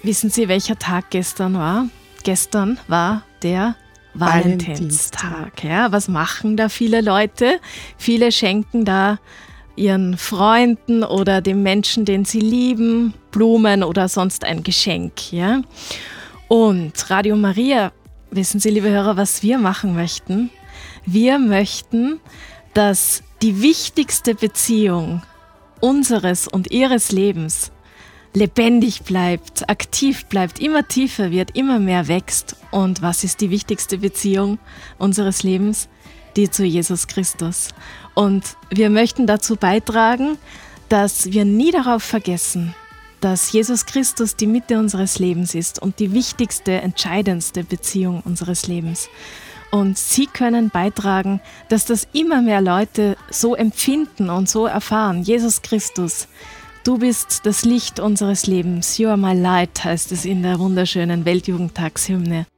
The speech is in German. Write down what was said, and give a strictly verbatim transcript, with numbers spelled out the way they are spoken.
Wissen Sie, welcher Tag gestern war? Gestern war der Valentinstag. Ja, was machen da viele Leute? Viele schenken da ihren Freunden oder dem Menschen, den sie lieben, Blumen oder sonst ein Geschenk. Ja? Und Radio Maria, wissen Sie, liebe Hörer, was wir machen möchten? Wir möchten, dass die wichtigste Beziehung unseres und Ihres Lebens lebendig bleibt, aktiv bleibt, immer tiefer wird, immer mehr wächst. Und was ist die wichtigste Beziehung unseres Lebens? Die zu Jesus Christus. Und wir möchten dazu beitragen, dass wir nie darauf vergessen, dass Jesus Christus die Mitte unseres Lebens ist und die wichtigste, entscheidendste Beziehung unseres Lebens. Und Sie können beitragen, dass das immer mehr Leute so empfinden und so erfahren. Jesus Christus, du bist das Licht unseres Lebens. You are my light, heißt es in der wunderschönen Weltjugendtagshymne.